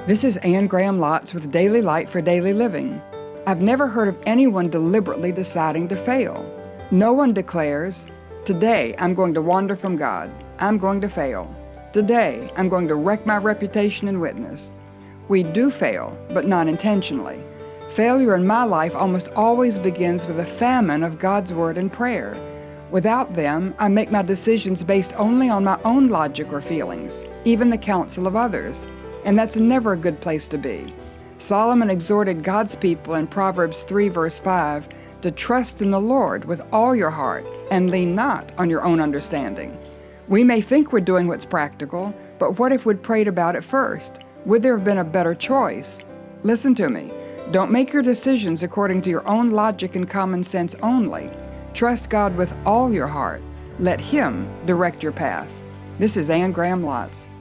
This is Anne Graham Lotz with Daily Light for Daily Living. I've never heard of anyone deliberately deciding to fail. No one declares, "Today I'm going to wander from God. I'm going to fail. Today I'm going to wreck my reputation and witness." We do fail, but not intentionally. Failure in my life almost always begins with a famine of God's Word and prayer. Without them, I make my decisions based only on my own logic or feelings, even the counsel of others. And that's never a good place to be. Solomon exhorted God's people in Proverbs 3 verse 5 to trust in the Lord with all your heart and lean not on your own understanding. We may think we're doing what's practical, but what if we'd prayed about it first? Would there have been a better choice? Listen to me. Don't make your decisions according to your own logic and common sense only. Trust God with all your heart. Let Him direct your path. This is Anne Graham Lotz.